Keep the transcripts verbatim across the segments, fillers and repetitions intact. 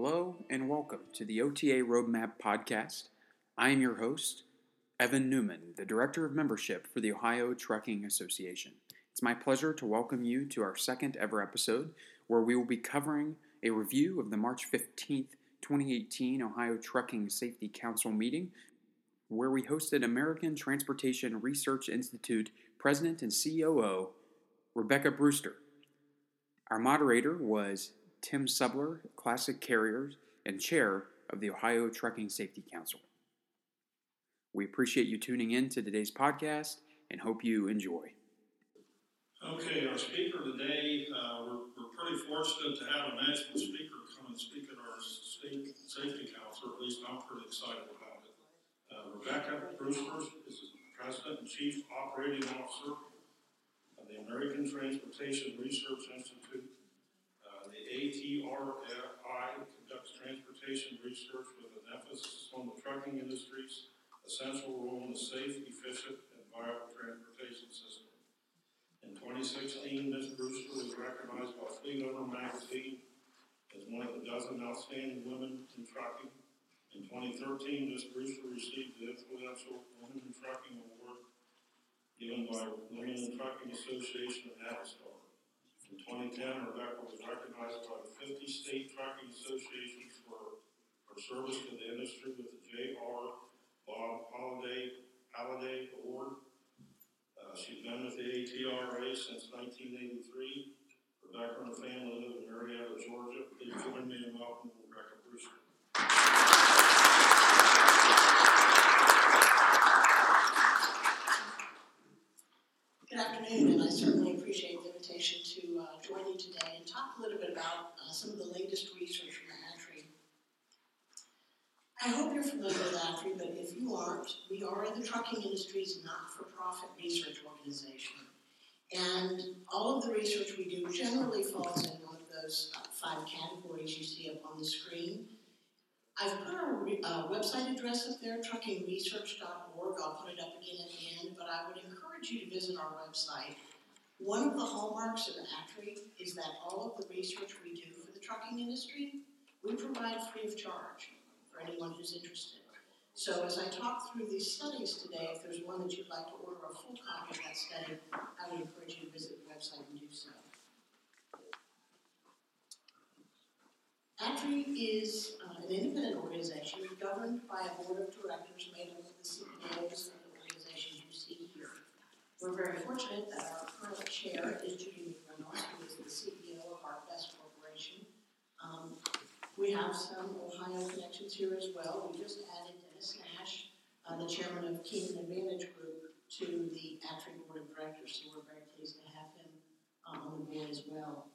Hello and welcome to the O T A Roadmap Podcast. I am your host, Evan Newman, the Director of Membership for the Ohio Trucking Association. It's my pleasure to welcome you to our second ever episode, where we will be covering a review of the March fifteenth, twenty eighteen Ohio Trucking Safety Council meeting, where we hosted American Transportation Research Institute President and C O O, Rebecca Brewster. Our moderator was Tim Subler, Classic Carriers and Chair of the Ohio Trucking Safety Council. We appreciate you tuning in to today's podcast and hope you enjoy. Okay, our speaker today, uh, we're, we're pretty fortunate to have a national speaker come and speak at our state safety council. At least I'm pretty excited about it. Uh, Rebecca Brewster is the President and Chief Operating Officer of the American Transportation Research Institute. Uh, the A T R I conducts transportation research with an emphasis on the trucking industry's essential role in the safe, efficient, and viable transportation system. In twenty sixteen, Miz Brewster was recognized by Fleet Owner magazine as one of the dozen outstanding women in trucking. In twenty thirteen, Miz Brewster received the influential Women in Trucking Award given by Women in Trucking Association of Navistar. In twenty ten, Rebecca was recognized by the fifty state trucking associations for her service to the industry with the J R Bob Holliday, Holliday Award. Uh, she's been with the A T R A since nineteen eighty-three. Rebecca and her family live in Marietta, Georgia. Please join me in welcoming Rebecca Brewster. Good afternoon, and I certainly appreciate the invitation to uh, join you today and talk a little bit about uh, some of the latest research from the A T R I. I hope you're familiar with A T R I, but if you aren't, we are the trucking industry's not-for-profit research organization. And all of the research we do generally falls in one of those uh, five categories you see up on the screen. I've put our re- uh, website address up there, trucking research dot org. I'll put it up again at the end, but I would encourage you to visit our website. One of the hallmarks of A T R I is that all of the research we do for the trucking industry, we provide free of charge for anyone who's interested. So as I talk through these studies today, if there's one that you'd like to order a full copy of that study, I would encourage you to visit the website and do so. A T R I is uh, an independent organization governed by a board of directors made up of the C P Os of the organizations you see here. We're very fortunate that our current chair is Judy McReynolds, who is the C E O of ArcBest Corporation. Um, we have some Ohio connections here as well. We just added Dennis Nash, uh, the chairman of Keenan Advantage Group, to the A T R I board of directors, so we're very pleased to have him uh, on the board as well.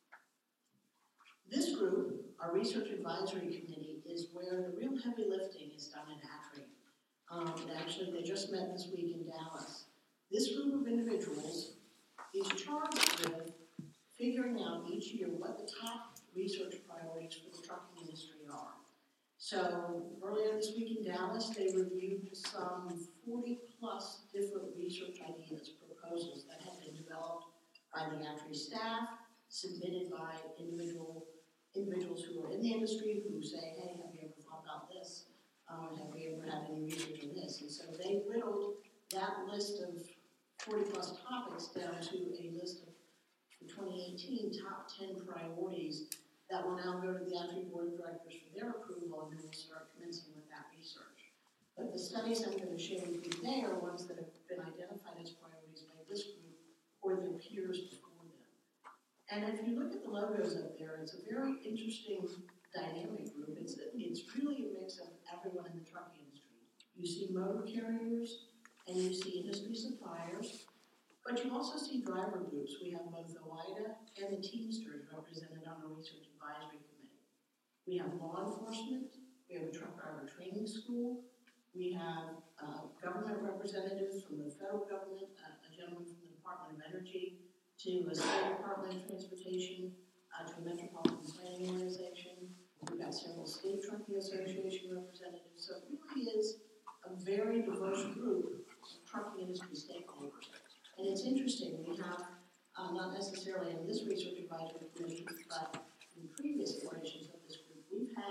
This group, our Research Advisory Committee, is where the real heavy lifting is done in A T R I. Um, and actually, they just met this week in Dallas. This group of individuals is charged with figuring out each year what the top research priorities for the trucking industry are. So earlier this week in Dallas, they reviewed some forty plus different research ideas, proposals that have been developed by the A T R I staff, submitted by individual individuals who are in the industry who say, hey, have you ever thought about this? Uh, have we ever had any research on this? And so they whittled that list of forty plus topics down to a list of the twenty eighteen top ten priorities that will now go to the A T R I board of directors for their approval, and then we'll start commencing with that research. But the studies I'm going to share with you today are ones that have been identified as priorities by this group or their peers before them. And if you look at the logos up there, it's a very interesting dynamic group. It's, it's really a mix of everyone in the trucking industry. You see motor carriers, and you see industry suppliers, but you also see driver groups. We have both OOIDA and the Teamsters represented on our Research Advisory Committee. We have law enforcement, we have a truck driver training school, we have uh, government representatives from the federal government, uh, a gentleman from the Department of Energy, to a state Department of Transportation, uh, to a metropolitan planning organization. We've got several state trucking association representatives, so it really is a very diverse group of trucking industry stakeholders. And it's interesting, we have, uh, not necessarily in this research advisory committee, but in previous iterations of this group, we've had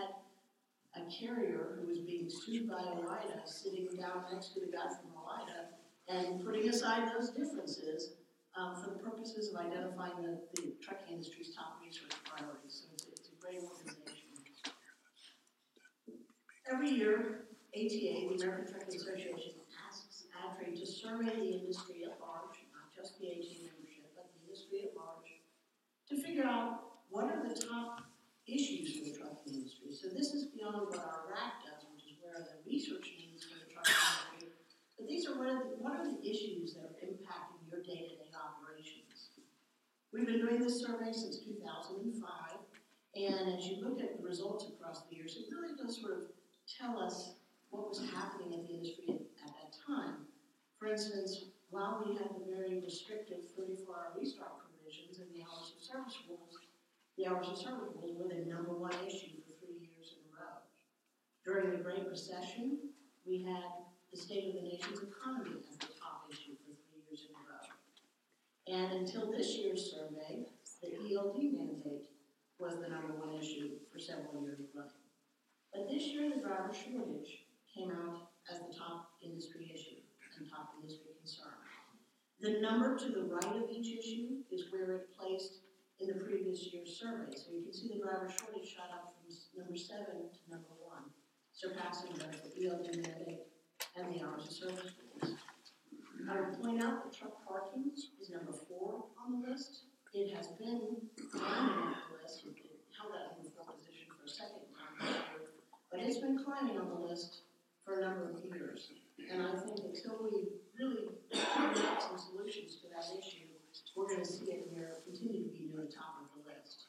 carrier who was being sued by OOIDA sitting down next to the guy from OOIDA and putting aside those differences um, for the purposes of identifying the, the trucking industry's top research priorities. So it's a, it's a great organization. Every year, A T A, the American Trucking Association, asks ATRI to survey the industry at large, not just the A T A membership, but the industry at large, to figure out what are the top issues for the trucking industry. So this is beyond what our R A C does, which is where the research needs for the trucking industry. But these are what are the, what are the issues that are impacting your day-to-day operations. We've been doing this survey since two thousand five, and as you look at the results across the years, it really does sort of tell us what was happening in the industry at, at that time. For instance, while we had the very restrictive thirty-four hour restart provisions and the hours of service rules, the hours of service rules were the number one issue for three years in a row. During the Great Recession, we had the state of the nation's economy as the top issue for three years in a row. And until this year's survey, the E L D mandate was the number one issue for several years running. But this year, the driver shortage came out as the top industry issue and top industry concern. The number to the right of each issue is where it placed in the previous year's survey. So you can see the driver shortage shot up from number seven to number one, surpassing both the E L D mandate and the hours of service rules. I would point out that truck parking is number four on the list. It has been climbing up the list. It held that number four position for a second time this year, but it's been climbing on the list for a number of years. And I think until we really find out some solutions to that issue, we're going to see it near, continue to be near the top of the list.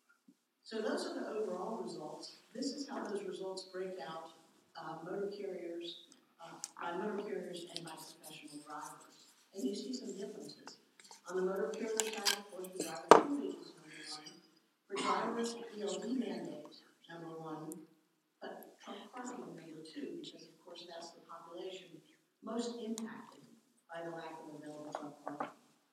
So those are the overall results. This is how those results break out uh, motor carriers, uh, by motor carriers and by professional drivers. And you see some differences. On the motor carrier side, of course, the driver shortage is number one. For drivers, the E L D mandate, number one. But truck parking number two, because of course that's the population most impacted by the lack of available truck parking.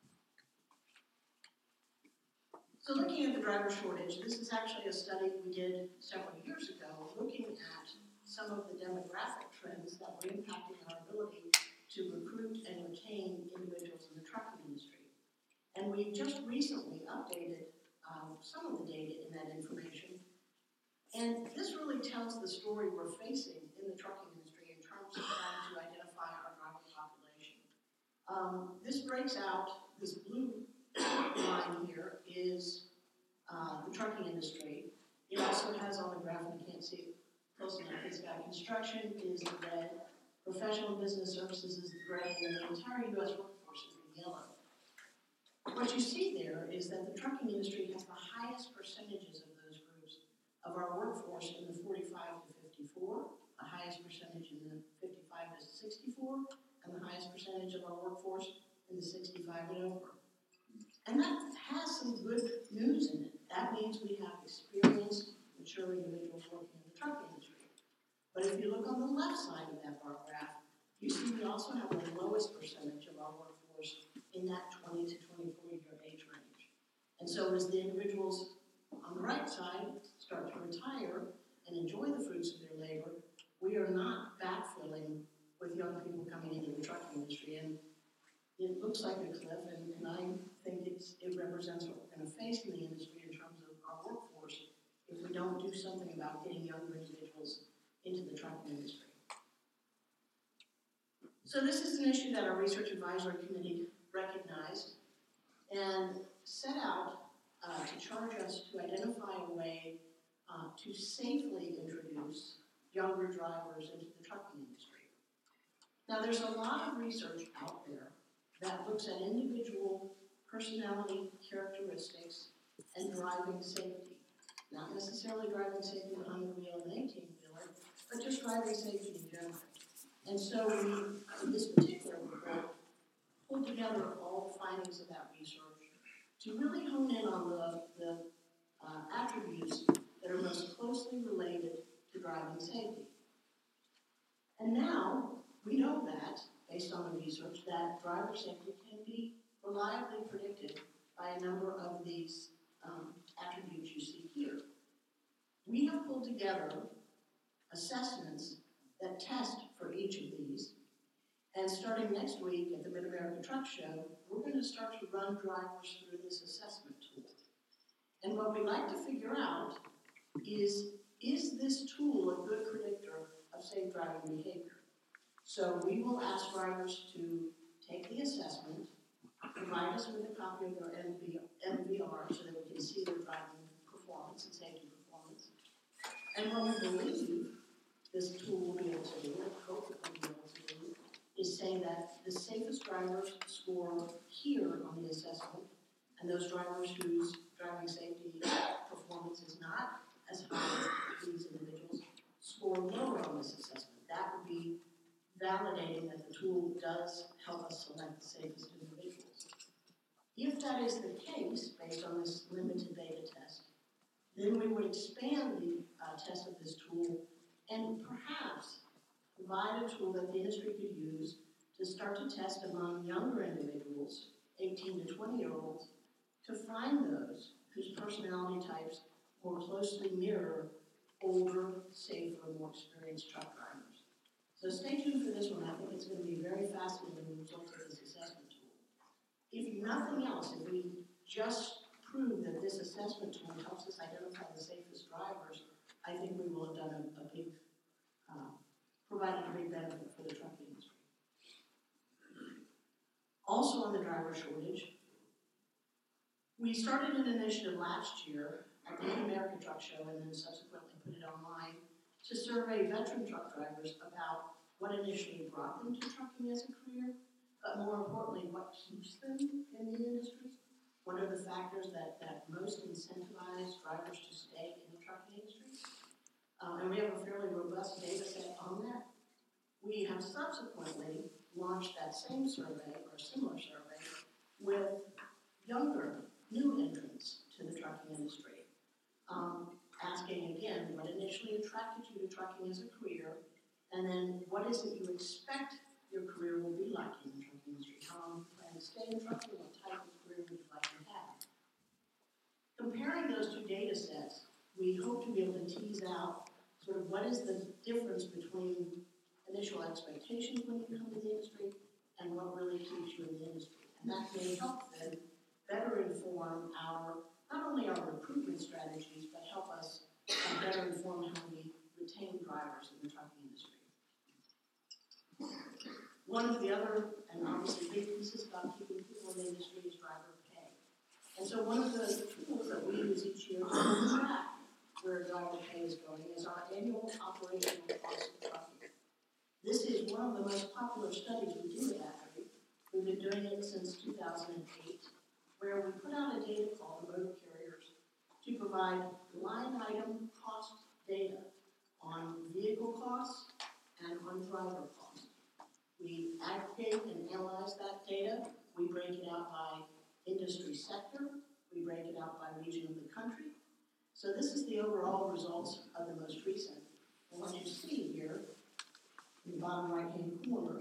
So looking at the driver shortage, this is actually a study we did several years ago, looking at some of the demographic trends that were impacting our ability to recruit and retain individuals in the trucking industry. And we just recently updated um, some of the data in that information. And this really tells the story we're facing in the trucking industry in terms of trying to identify our driver population. Um, this breaks out, this blue line here is uh, the trucking industry. It also has on the graph, and you can't see it close enough, it's got construction is the red, professional business services is the gray, and the entire U S workforce is the yellow. What you see there is that the trucking industry has the highest percentages of those groups of our workforce in the forty-five to fifty-four, the highest percentage in the fifty-five to sixty-four, and the highest percentage of our workforce in the sixty-five and over. And that has some good news in it. That means we have experienced, mature individuals working in the trucking industry. But if you look on the left side of that bar graph, you see we also have the lowest percentage of our workforce in that twenty to twenty-four year age range. And so as the individuals on the right side start to retire and enjoy the fruits of their labor, we are not backfilling with young people coming into the trucking industry. And it looks like a cliff, and, and I think it's, it represents what we're going to face in the industry in terms of our workforce if we don't do something about getting younger individuals into the trucking industry. So this is an issue that our Research Advisory Committee recognized and set out uh, to charge us to identify a way uh, to safely introduce younger drivers into the trucking industry. Now there's a lot of research out there that looks at individual personality characteristics and driving safety. Not necessarily driving safety behind the wheel of an eighteen-wheeler, but just driving safety in general. And so we, in this particular report, pulled together all the findings of that research to really hone in on the, the uh, attributes that are most closely related to driving safety. And now, we know that, based on the research, that driver safety can be reliably predicted by a number of these um, attributes you see here. We have pulled together assessments that test for each of these. And starting next week at the Mid-America Truck Show, we're going to start to run drivers through this assessment tool. And what we like to figure out is, is this tool a good predictor of safe driving behavior? So we will ask drivers to take the assessment, provide us with a copy of their M V R so that we can see their driving performance and safety performance. And what we believe this tool will be able to do, and hope it will be able to do, is say that the safest drivers score here on the assessment, and those drivers whose driving safety performance is not as high as these individuals score lower on this assessment. That would be validating that the tool does help us select the safest individuals. If that is the case, based on this limited beta test, then we would expand the uh, test of this tool and perhaps provide a tool that the industry could use to start to test among younger individuals, eighteen to twenty year olds, to find those whose personality types more closely mirror older, safer, more experienced truck drivers. So stay tuned for this one. I think it's going to be very fascinating, the results of this assessment tool. If nothing else, if we just prove that this assessment tool helps us identify the safest drivers, I think we will have done a, a big, uh, provided a big benefit for the trucking industry. Also on the driver shortage, we started an initiative last year at the Mid-America Truck Show and then subsequently put it online to survey veteran truck drivers about what initially brought them to trucking as a career, but more importantly, what keeps them in the industry. What are the factors that, that most incentivize drivers to stay in the trucking industry? Um, and we have a fairly robust data set on that. We have subsequently launched that same survey, or similar survey, with younger, new entrants to the trucking industry. Um, asking again, what initially attracted you to trucking as a career, and then what is it you expect your career will be like in the trucking industry? How long you plan to stay in trucking? What type of career would you like to have? Comparing those two data sets, we hope to be able to tease out sort of what is the difference between initial expectations when you come to the industry and what really keeps you in the industry. And that may help then better inform our, not only our recruitment strategies, but help us uh, better inform how we retain drivers in the trucking industry. One of the other, and obviously big pieces about keeping people in the industry is driver pay. And so one of the tools that we use each year to track where driver pay is going is our annual operational cost of trucking. This is one of the most popular studies we do at ACRI. We've been doing it since two thousand eight, where we put out a data call to motor carriers to provide line item cost data on vehicle costs and on driver costs. We aggregate and analyze that data. We break it out by industry sector. We break it out by region of the country. So this is the overall results of the most recent. And what you see here, in the bottom right-hand corner,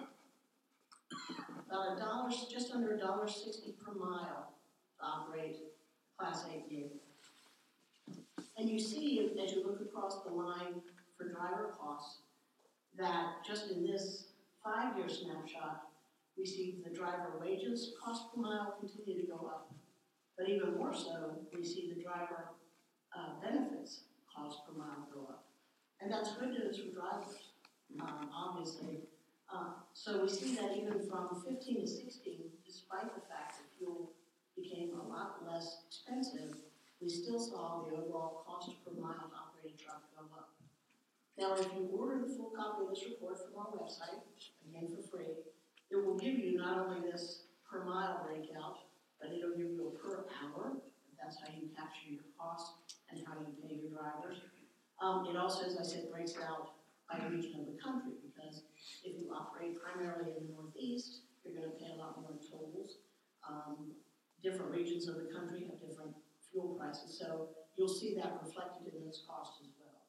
about a dollar, just under a dollar sixty per mile to operate Class eight vehicle. And you see, as you look across the line for driver costs, that just in this five-year snapshot, we see the driver wages cost per mile continue to go up. But even more so, we see the driver uh, benefits cost per mile go up. And that's good news for drivers, um, obviously. Uh, so we see that even from fifteen to sixteen, despite the fact that fuel became a lot less expensive, we still saw the overall cost per mile to operate a truck go up. Now, if you order the full copy of this report from our website, again for free, it will give you not only this per mile breakout, but it'll give you a per hour, if that's how you capture your costs and how you pay your drivers. Um, it also, as I said, breaks it out by region of the country, because if you operate primarily in the Northeast, you're going to pay a lot more in tolls. Um, different regions of the country have different fuel prices, so you'll see that reflected in those costs as well.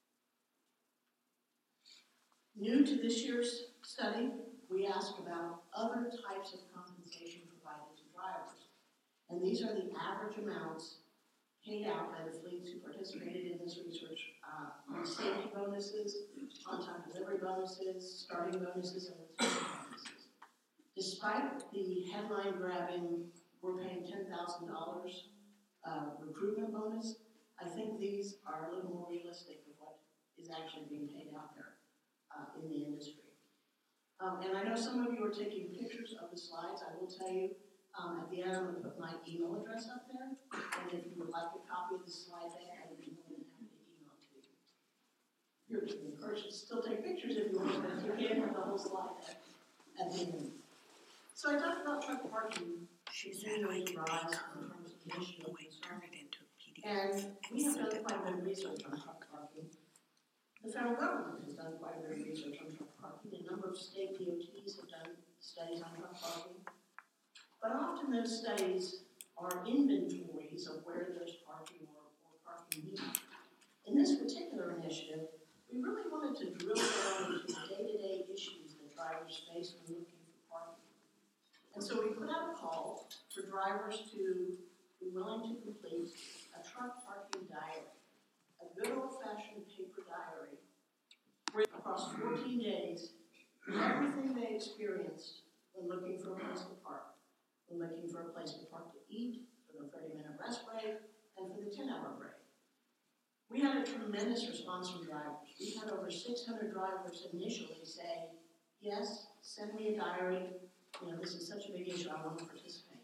New to this year's study, we asked about other types of compensation provided to drivers. And these are the average amounts paid out by the fleets who participated in this research uh, on safety bonuses, on-time delivery bonuses, starting bonuses, and retention bonuses. Despite the headline-grabbing, we're paying ten thousand dollars uh, recruitment bonus, I think these are a little more realistic of what is actually being paid out there uh, in the industry. Um, and I know some of you are taking pictures of the slides. I will tell you, um, at the end, I'm going to put my email address up there. And if you would like a copy of the slide deck, I would be more than happy to email it to you. You're encouraged to still take pictures if you want, but you can have the whole slide deck at the end. So I talked about truck parking. She said I could take her away, turn it into a P D F. And we have done quite a bit of research on truck parking. The federal government has done quite a bit of research on truck parking. A number of state D O Ts have done studies on truck parking. But often those studies are inventories of where there's parking or, or parking needs. In this particular initiative, we really wanted to drill down into the day-to-day issues that drivers face when looking for parking. And so we put out a call for drivers to be willing to complete a truck parking diary, a good old-fashioned paper diary, across fourteen days, everything they experienced when looking for a place to park, when looking for a place to park to eat, for the thirty-minute rest break, and for the ten-hour break. We had a tremendous response from drivers. We had over six hundred drivers initially say, yes, send me a diary. You know, this is such a big issue, I want to participate.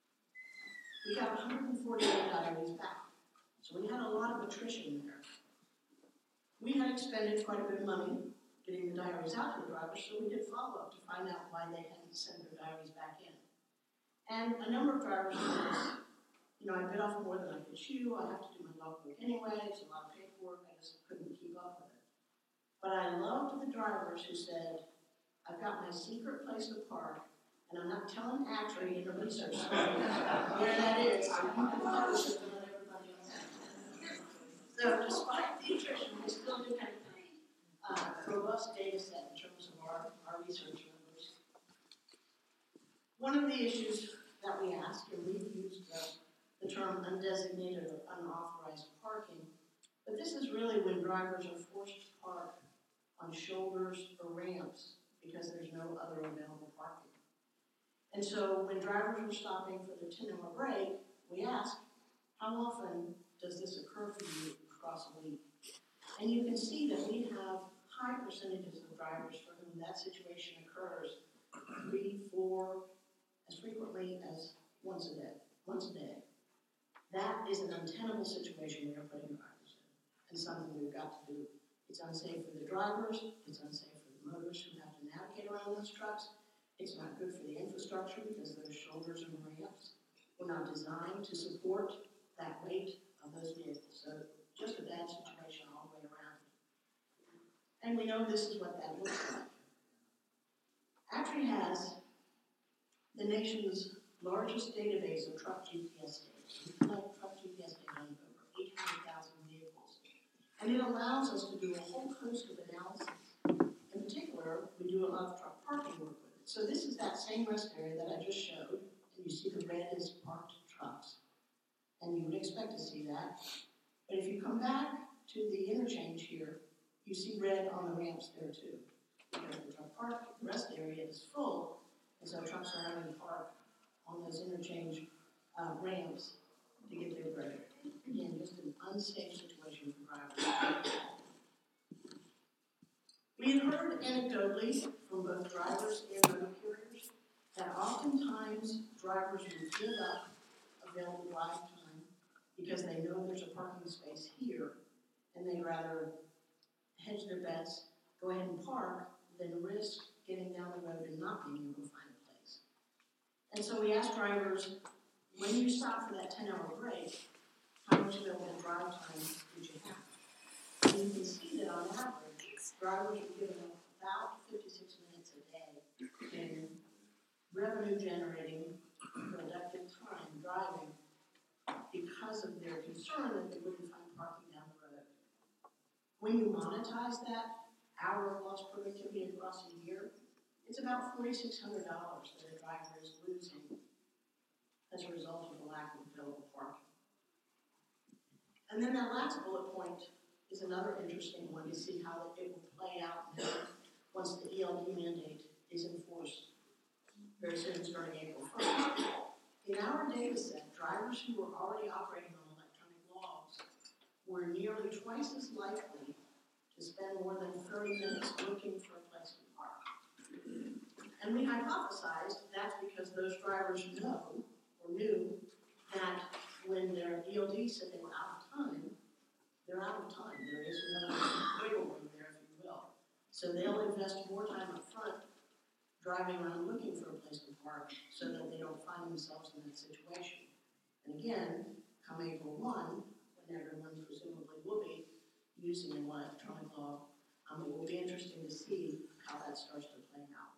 We got one hundred forty-eight diaries back. So we had a lot of attrition there. We had expended quite a bit of money getting the diaries out to the drivers, so we did follow-up to find out why they hadn't sent their diaries back in. And a number of drivers told us, you know, I bit off more than I could chew, I have to do my logbook anyway, it's a lot of paperwork, I just couldn't keep up with it. But I loved the drivers who said, I've got my secret place to park, and I'm not telling Atri in the research study where that is, so you can publish it and let everybody else know. So despite the attrition, we still do have a uh, robust data set in terms of our, our research numbers. One of the issues that we asked, and we've used the, the term undesignated or unauthorized parking, but this is really when drivers are forced to park on shoulders or ramps because there's no other available parking. And so when drivers were stopping for their ten-hour break, we asked, how often does this occur for you across a week? And you can see that we have high percentages of drivers for whom that situation occurs three, four, as frequently as once a day. Once a day. That is an untenable situation we are putting drivers in, and something we've got to do. It's unsafe for the drivers, it's unsafe for the motorists who have to navigate around those trucks. It's not good for the infrastructure because those shoulders and ramps were not designed to support that weight of those vehicles. So just a bad situation all the way around. And we know this is what that looks like. Atri has the nation's largest database of truck G P S data. We collect truck G P S data on over eight hundred thousand vehicles. And it allows us to do a whole host of analysis. In particular, we do a lot of truck parking work with it. So this is that same rest area that I just showed, and you see the red is parked trucks. And you would expect to see that. But if you come back to the interchange here, you see red on the ramps there too. Because the truck park, the rest area is full, and so trucks are having to park on those interchange uh, ramps to get their break. Again, just an unsafe situation for drivers. We have heard anecdotally from both drivers and motor carriers that oftentimes drivers will give up available drive time because they know there's a parking space here and they'd rather hedge their bets, go ahead and park, than risk getting down the road and not being able to find a place. And so we asked drivers, when you stop for that ten-hour break, how much available drive time did you have? And you can see that on average, drivers are given about fifty-six minutes a day in revenue-generating, productive time driving because of their concern that they wouldn't find parking down the road. When you monetize that hour of lost productivity across a year, it's about four thousand six hundred dollars that a driver is losing as a result of the lack of available parking. And then that last bullet point is another interesting one to see how it will play out once the E L D mandate is enforced very soon, starting April first. In our data set, drivers who were already operating on electronic logs were nearly twice as likely to spend more than thirty minutes looking for a place to park. And we hypothesized that's because those drivers know or knew that when their E L D said they were out of time, they're out of time. There is no wiggle room there, if you will. So they'll invest more time up front driving around looking for a place to park so that they don't find themselves in that situation. And again, come April first, when everyone presumably will be using an electronic log, um, it will be interesting to see how that starts to play out.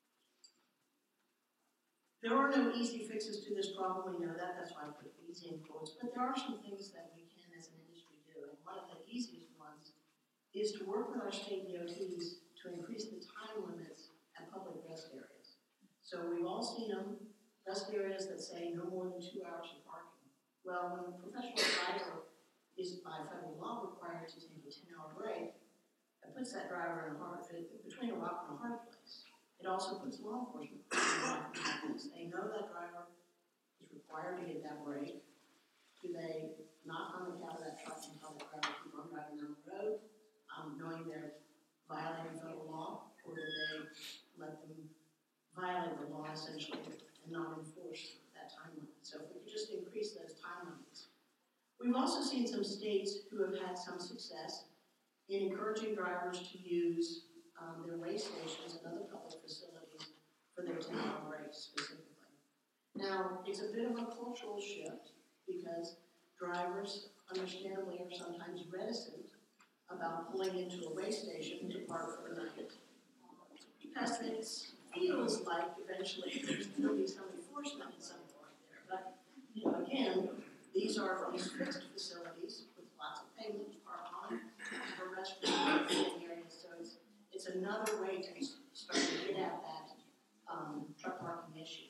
There are no easy fixes to this problem, we know that, that's why I put easy in quotes, but there are some things that we can as an industry do, and one of the easiest ones is to work with our state D O Ts to increase the time limits at public rest areas. So we've all seen them, rest areas that say no more than two hours of parking. Well, when a professional driver is by federal law required to take a ten-hour break, it puts that driver in a hard, between a rock and a hard place. It also puts law enforcement in a hard place. They know that driver is required to get that break. Do they knock on the cab of that truck and tell the driver to keep on driving down the road, um, knowing they're violating federal law, or do they let them violate the law essentially and not enforce that time limit? So if we could just increase those time limits. We've also seen some states who have had some success in encouraging drivers to use um, their way stations and other public facilities for their ten-hour breaks specifically. Now, it's a bit of a cultural shift because drivers, understandably, are sometimes reticent about pulling into a way station to park for the night because it feels like eventually there's going to be some enforcement at some point there. But, you know, again, these are these fixed facilities with lots of pavement to park on for restaurants and areas. So it's, it's another way to start to get at that um, truck parking issue.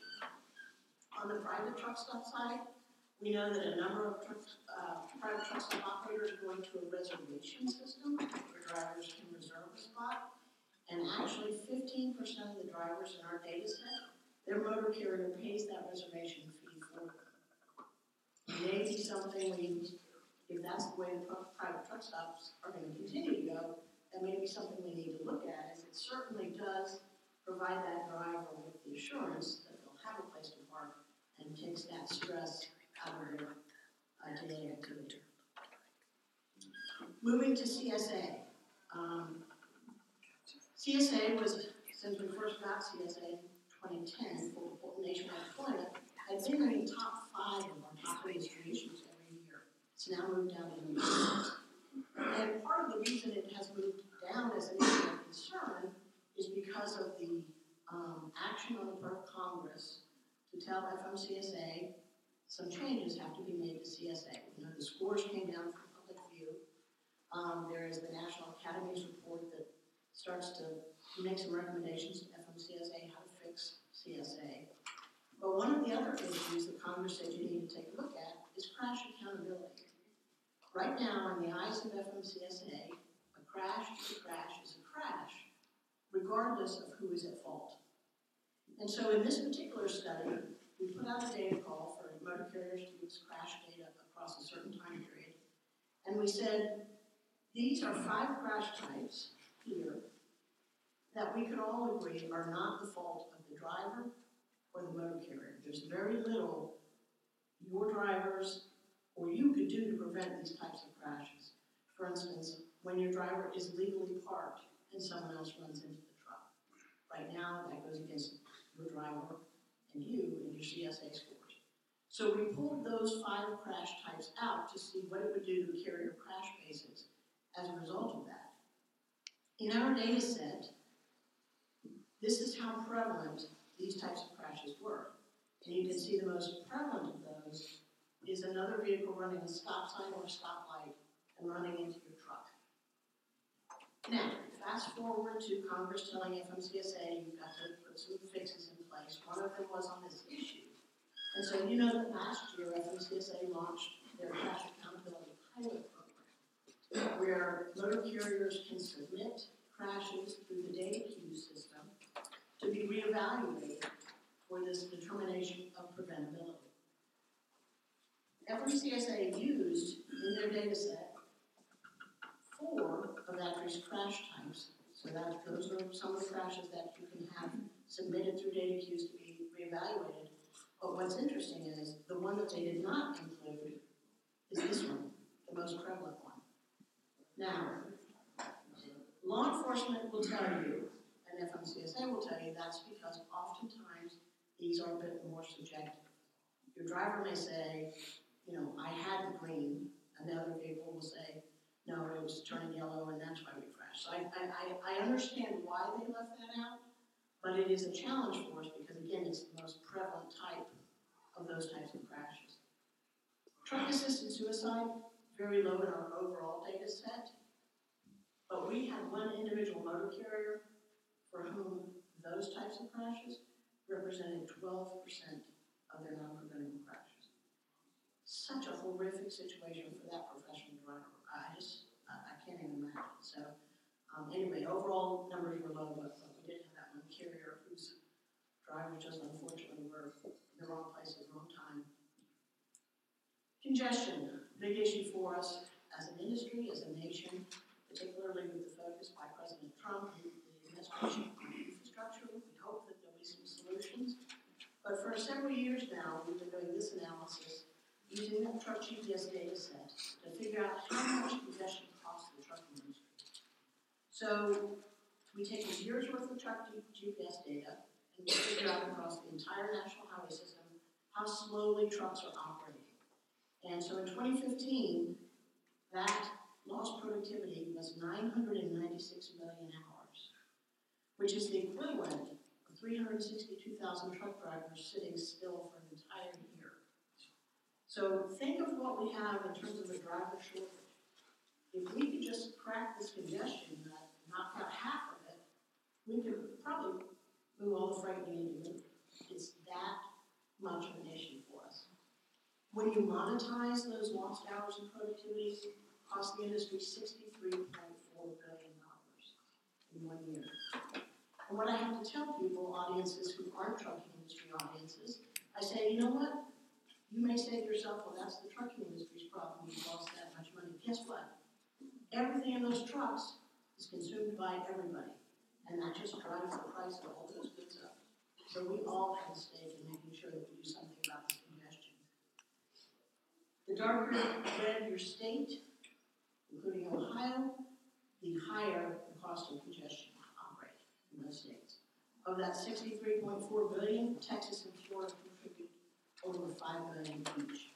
On the private truck stop side, we know that a number of truck, uh, private truck stop operators are going to a reservation system where drivers can reserve a spot. And actually, fifteen percent of the drivers in our data set, their motor carrier pays that reservation fee for them. Maybe something we, if that's the way the private truck stops are going to continue to go, that may be something we need to look at, as it certainly does provide that driver with the assurance that they'll have a place to park and takes that stress out of their uh, daily activity. Moving to C S A. Um, C S A was, since we first got C S A in twenty ten for nationwide deployment, had been in the top five of our top industry issues every year. It's now moved down to number six. And part of the reason it has moved down as an issue of concern is because of the um, action on the part of Congress to tell F M C S A some changes have to be made to C S A. You know, the scores came down from public view. Um, there is the National Academy's report that starts to make some recommendations to F M C S A how to fix C S A. But one of the other issues that Congress said you need to take a look at is crash accountability. Right now, in the eyes of F M C S A, a crash is a crash is a crash, regardless of who is at fault. And so in this particular study, we put out a data call for motor carriers to use crash data across a certain time period. And we said, these are five crash types here that we could all agree are not the fault of the driver or the motor carrier. There's very little your drivers or you could do to prevent these types of crashes. For instance, when your driver is legally parked and someone else runs into the truck. Right now, that goes against your driver and you and your C S A scores. So we pulled those five crash types out to see what it would do to carrier crash bases as a result of that. In our data set, this is how prevalent these types of crashes were. And you can see the most prevalent of those is another vehicle running a stop sign or a stoplight and running into your truck. Now, fast forward to Congress telling F M C S A you've got to put some fixes in place. One of them was on this issue. And so you know that last year F M C S A launched their crash accountability pilot program. where motor carriers can submit crashes through the data queue system to be reevaluated for this determination of preventability. Every C S A used in their data set four of ATRI's crash types, so that those are some of the crashes that you can have submitted through data queues to be reevaluated. But what's interesting is the one that they did not include is this one, the most prevalent one. Now, law enforcement will tell you, and F M C S A will tell you, that's because oftentimes these are a bit more subjective. Your driver may say, you know, I had green, and the other vehicle will say, no, it was turning yellow, and that's why we crashed. So I, I, I understand why they left that out, but it is a challenge for us because, again, it's the most prevalent type of those types of crashes. Truck-assisted suicide, very low in our overall data set, but we had one individual motor carrier for whom those types of crashes represented twelve percent of their non-preventable crashes. Such a horrific situation for that professional driver. I just, I, I can't even imagine. So, um, anyway, overall numbers were low, but, but we did have that one carrier whose drivers just unfortunately were in the wrong place at the wrong time. Congestion, big issue for us as an industry, as a nation, particularly with the focus by President Trump and the administration on infrastructure. We hope that there'll be some solutions. But for several years now, we've been doing this analysis using that truck G P S data set to figure out how much congestion costs the trucking industry. So we take a year's worth of truck G P S data and we figure out across the entire national highway system how slowly trucks are operating. And so in twenty fifteen, that lost productivity was nine hundred ninety-six million hours, which is the equivalent of three hundred sixty-two thousand truck drivers sitting still for an entire year. So think of what we have in terms of a driver shortage. If we could just crack this congestion and knock out half of it, we could probably move all the freight we need to move. It's that much of an issue for us. When you monetize those lost hours of productivity, it costs the industry sixty-three point four billion dollars in one year. And what I have to tell people, audiences who aren't trucking industry audiences, I say, you know what? You may say to yourself, well, that's the trucking industry's problem, you lost that much money. Guess what? Everything in those trucks is consumed by everybody, and that just drives the price of all those goods up. So we all have a stake in making sure that we do something about this congestion. The darker red your state, including Ohio, the higher the cost of congestion operate in those states. Of that sixty-three point four billion dollars, Texas and Florida contribute over five billion dollars each.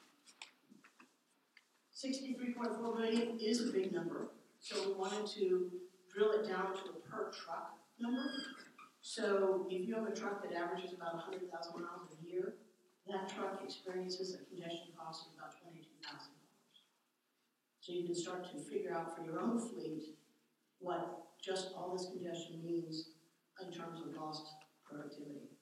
sixty-three point four billion dollars is a big number, so we wanted to drill it down to a per truck number. So if you have a truck that averages about one hundred thousand miles a year, that truck experiences a congestion cost of about twenty-two thousand dollars. So you can start to figure out for your own fleet what just all this congestion means in terms of lost productivity.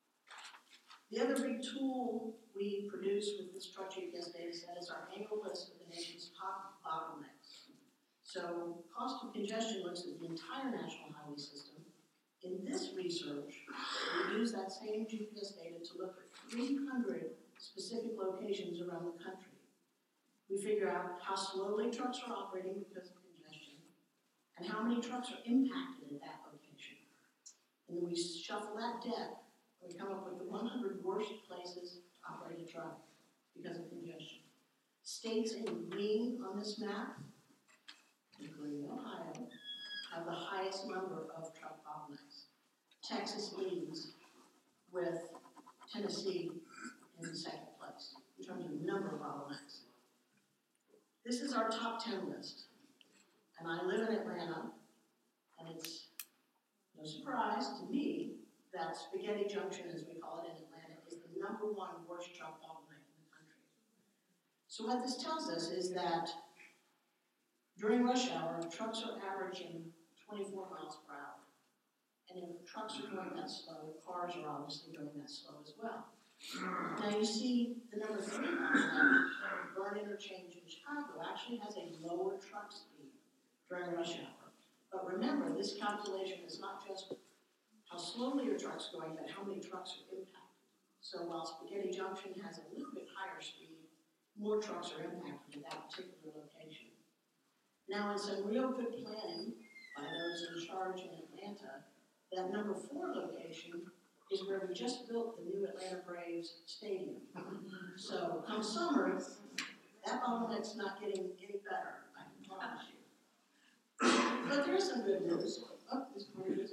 The other big tool we produce with this truck G P S data set is our annual list of the nation's top bottlenecks. So cost of congestion looks at the entire national highway system. In this research, we use that same G P S data to look at three hundred specific locations around the country. We figure out how slowly trucks are operating because of congestion, and how many trucks are impacted at that location. And then we shuffle that deck, and we come up with the one hundred worst places to operate a truck because of congestion. States in green on this map, including Ohio, have the highest number of truck bottlenecks. Texas leads with Tennessee in second place in terms of number of bottlenecks. This is our top ten list. And I live in Atlanta, and it's no surprise to me that Spaghetti Junction, as we call it in Atlanta, is the number one worst truck bottleneck in the country. So what this tells us is that during rush hour, trucks are averaging twenty-four miles per hour. And if trucks are going that slow, cars are obviously going that slow as well. Now you see the number three bottleneck, Burn Interchange in Chicago, actually has a lower truck speed. during rush hour. But remember, this calculation is not just how slowly your truck's going, but how many trucks are impacted. So while Spaghetti Junction has a little bit higher speed, more trucks are impacted at that particular location. Now, in some real good planning by those in charge in Atlanta, that number four location is where we just built the new Atlanta Braves stadium. So come summer, that bottleneck's not getting any better, I can promise you. But there is some good news. Oh, this part is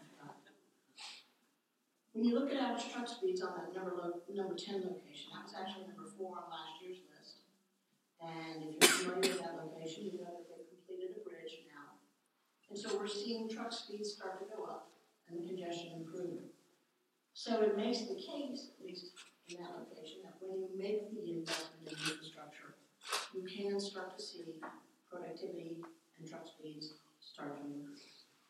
when you look at average truck speeds on that number lo- number ten location, that was actually number four on last year's list. And if you're familiar with that location, you know that they've completed a bridge now. And so we're seeing truck speeds start to go up and the congestion improving. So it makes the case, at least in that location, that when you make the investment in infrastructure, you can start to see productivity and truck speeds start to increase.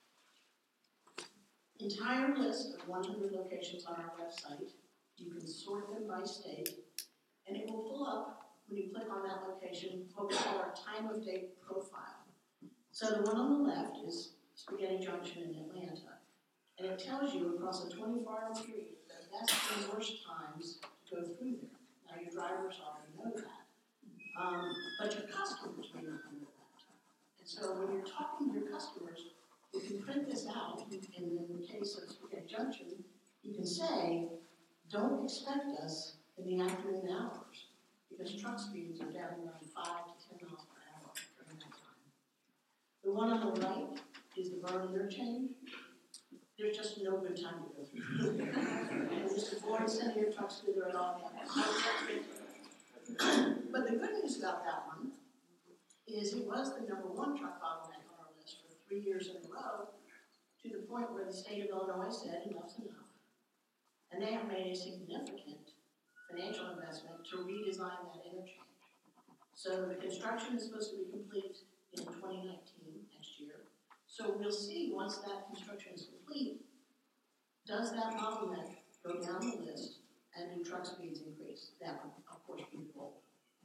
Entire list of one hundred locations on our website. You can sort them by state, and it will pull up, when you click on that location, what we call our time of day profile. So the one on the left is Spaghetti Junction in Atlanta, and it tells you across a twenty-four hour period the best and worst times to go through there. Now your drivers already know that, um, but your customers may not know that. And so when you're talking to your customers, you can print this out, and in the case of Spaghetti Junction, you can say, don't expect us in the afternoon hours, because truck speeds are down around five to ten miles per hour during that time. The one on the right is the Vernon interchange. There's just no good time to go through. And just avoid sending your trucks through there at all. But the good news about that one is it was the number one truck bottleneck on our list for three years in a row, to the point where the state of Illinois said enough's enough. And they have made a significant financial investment to redesign that interchange. So the construction is supposed to be complete in twenty nineteen, next year. So we'll see, once that construction is complete, does that bottleneck go down the list and do truck speeds increase? That would, of course, be the goal.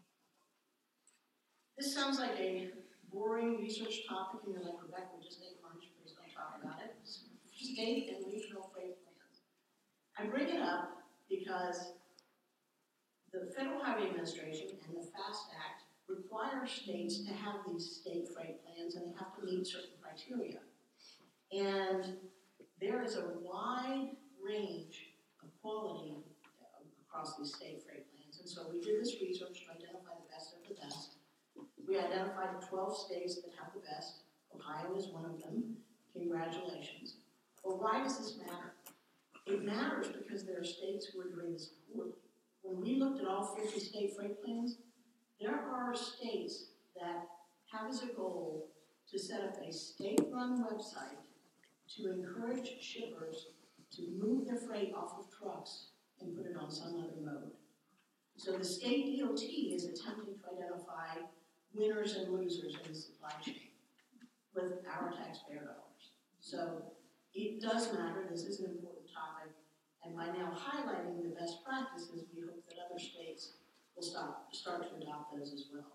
This sounds like a boring research topic, and you're like, Rebecca, we just ate lunch, please don't talk about it. State and regional freight plans. I bring it up because the Federal Highway Administration and the FAST Act require states to have these state freight plans, and they have to meet certain criteria. And there is a wide range of quality across these state freight plans. And so we did this research to identify the best of the best. We identified twelve states that have the best. Ohio is one of them. Congratulations. Well, why does this matter? It matters because there are states who are doing this poorly. When we looked at all fifty state freight plans, there are states that have as a goal to set up a state-run website to encourage shippers to move their freight off of trucks and put it on some other mode. So the state D O T is attempting to identify winners and losers in the supply chain with our taxpayer dollars. So it does matter. This is an important topic. And by now highlighting the best practices, we hope that other states will start, start to adopt those as well.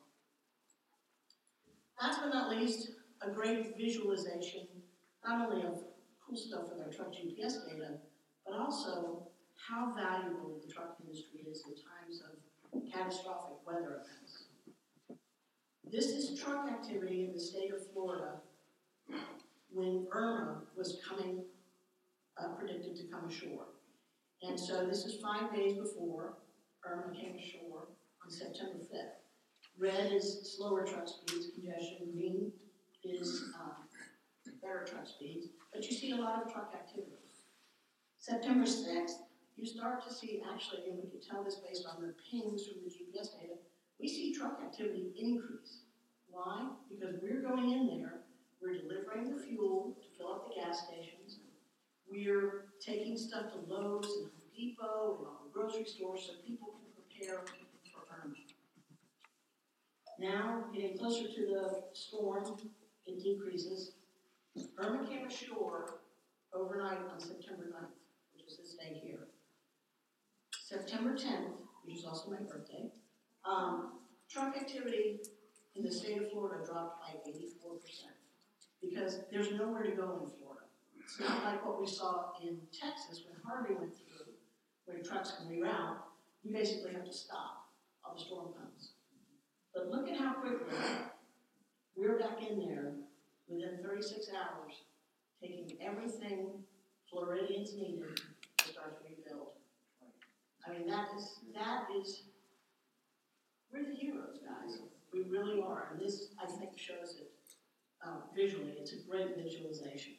Last but not least, a great visualization, not only of cool stuff with our truck G P S data, but also how valuable the truck industry is in times of catastrophic weather events. This is truck activity in the state of Florida when Irma was coming, uh, predicted to come ashore. And so this is five days before Irma came ashore on September fifth. Red is slower truck speeds, congestion. Green is um, better truck speeds. But you see a lot of truck activity. September sixth, you start to see, actually, and we can tell this based on the pings from the G P S data, we see truck activity increase. Why? Because we're going in there, we're delivering the fuel to fill up the gas stations, we're taking stuff to Lowe's and Home Depot and all the grocery stores so people can prepare for Irma. Now, getting closer to the storm, it decreases. Irma came ashore overnight on September ninth, which is this day here. September tenth, which is also my birthday, um, truck activity in the state of Florida dropped by eighty-four percent. because there's nowhere to go in Florida. It's not like what we saw in Texas when Harvey went through, where trucks can reroute. You basically have to stop while the storm comes. But look at how quickly we're back in there within thirty-six hours, taking everything Floridians needed to start to rebuild. I mean, that is, that is, we're the heroes, guys. We really are. And this, I think, shows it uh, visually. It's a great visualization.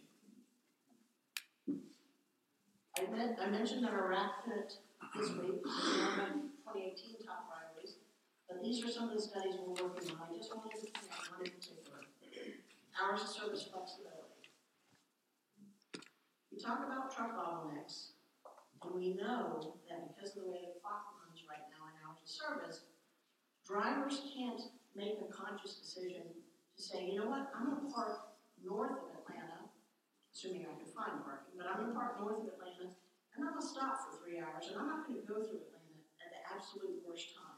I, meant, I mentioned that Iraq fit this week, twenty eighteen top priorities, but these are some of the studies we're working on. I just wanted to connect one in particular. Hours of service flexibility. We talk about truck bottlenecks, and we know that because of the way the clock runs right now in hours of service, drivers can't make a conscious decision to say, you know what, I'm going to park north of Atlanta, assuming I can find parking, but I'm going to park north of Atlanta, and I'm going to stop for three hours, and I'm not going to go through Atlanta at the absolute worst time.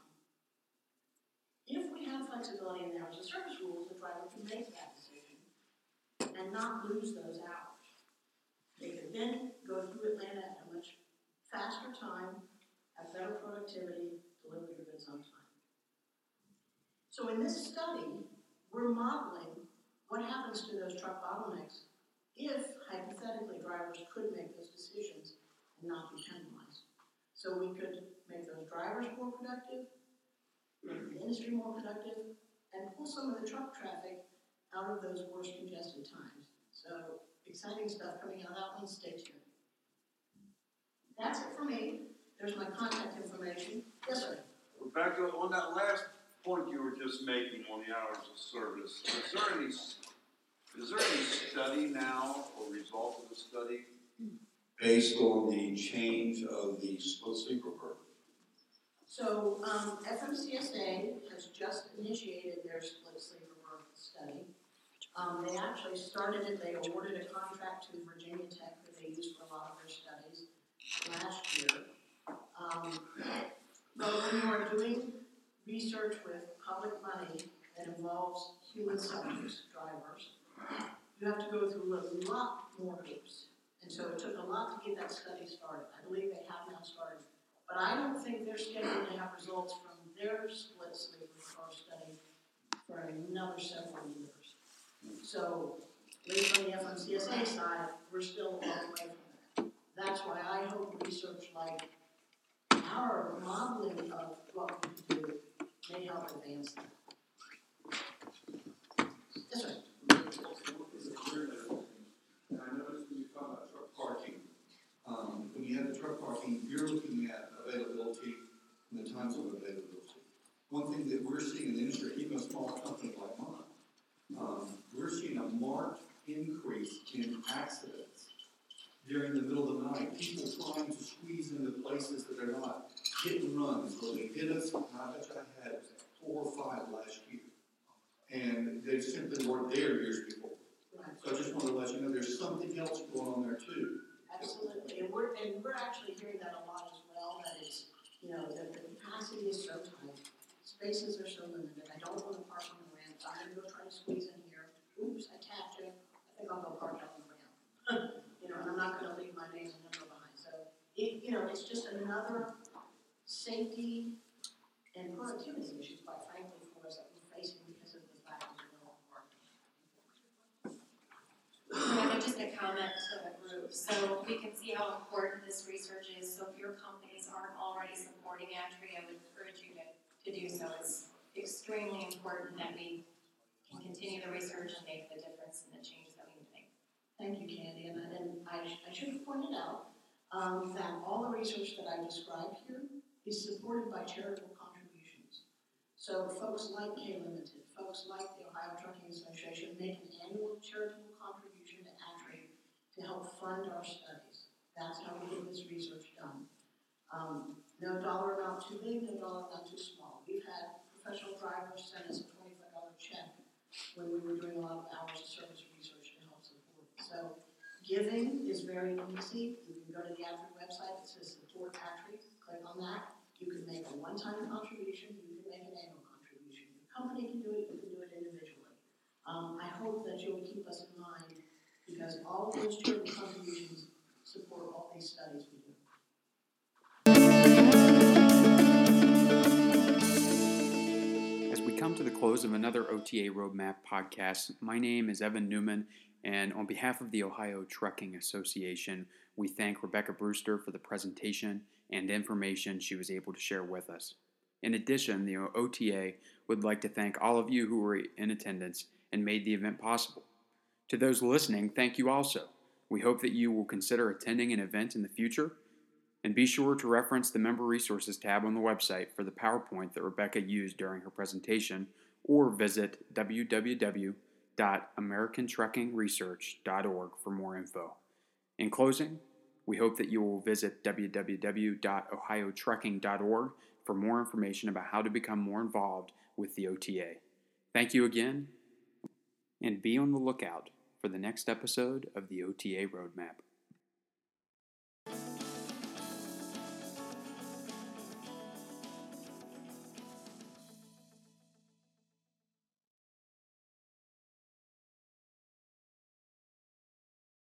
If we have flexibility in the hours of service rules, the driver can make that decision and not lose those hours. They could then go through Atlanta at a much faster time, have better productivity, deliver your goods on time. So in this study, we're modeling what happens to those truck bottlenecks if, hypothetically, drivers could make those decisions and not be penalized. So we could make those drivers more productive, make the industry more productive, and pull some of the truck traffic out of those worst congested times. So exciting stuff coming out of that one. Stay tuned. That's it for me. There's my contact information. Yes, sir. Well, back to, on that last point you were just making on the hours of service, is there any, is there any study now or result of the study based on the change of the split sleeper curve? So um, F M C S A has just initiated their split sleeper berth study. Um, they actually started it, they awarded a contract to Virginia Tech that they use for a lot of their studies last year. Um, but when you are doing research with public money that involves human subjects, drivers, you have to go through a lot more hoops. And so it took a lot to get that study started. I believe they have now started. But I don't think they're scheduled to have results from their split sleeper car study for another several years. So, at least on the F M C S A side, we're still a long way from that. That's why I hope research like our modeling of what we do may help advance that. Yes, sir. I noticed when you talk about truck parking, um, when you have the truck parking, you're looking at availability and the times of availability. One thing that we're seeing in the industry, even a small company like mine, um, we're seeing a marked increase in accidents during the middle of the night. People trying to squeeze into places that they're not. Hit and runs where they hit us. I bet you I had four or five last year. And they simply weren't there years before. Right. So I just want to let you know there's something else going on there too. Absolutely, and we're and we're actually hearing that a lot as well. That it's, you know, the, the capacity is so tight, spaces are so limited. I don't want to park on the ramp, so I'm going to go try to squeeze in here. Oops, I tapped you. I think I'll go park out on the ramp. You know, and I'm not going to leave my name and number behind. So it, you know, it's just another safety and productivity issue, quite frankly, for us that we're facing because of the lack of available parking. Yeah, just a comment to the group. So we can see how important this research is. So if your companies aren't already supporting ATRI, I would encourage you to, to do so. It's extremely important that we can continue the research and make the difference in the change that we need to make. Thank you, Candy. And, and I, I should have pointed out um, that all the research that I described here is supported by charitable contributions. So folks like K-Limited, folks like the Ohio Trucking Association make an annual charitable contribution to ATRI to help fund our studies. That's how we get this research done. Um, no dollar amount too big, no dollar amount too small. We've had professional drivers send us a twenty-five dollar check when we were doing a lot of hours of service research to help support it. So giving is very easy. You can go to the ATRI website that says support ATRI, click on that. You can make a one-time contribution, you can make an annual contribution. Your company can do it, you can do it individually. Um, I hope that you'll keep us in mind, because all of those charitable contributions support all these studies we do. As we come to the close of another O T A Roadmap podcast, my name is Evan Newman, and on behalf of the Ohio Trucking Association, we thank Rebecca Brewster for the presentation and information she was able to share with us. In addition, the O T A would like to thank all of you who were in attendance and made the event possible. To those listening, thank you also. We hope that you will consider attending an event in the future, and be sure to reference the Member Resources tab on the website for the PowerPoint that Rebecca used during her presentation, or visit w w w dot american trucking research dot org for more info. In closing, we hope that you will visit w w w dot ohio trucking dot org for more information about how to become more involved with the O T A. Thank you again, and be on the lookout for the next episode of the O T A Roadmap.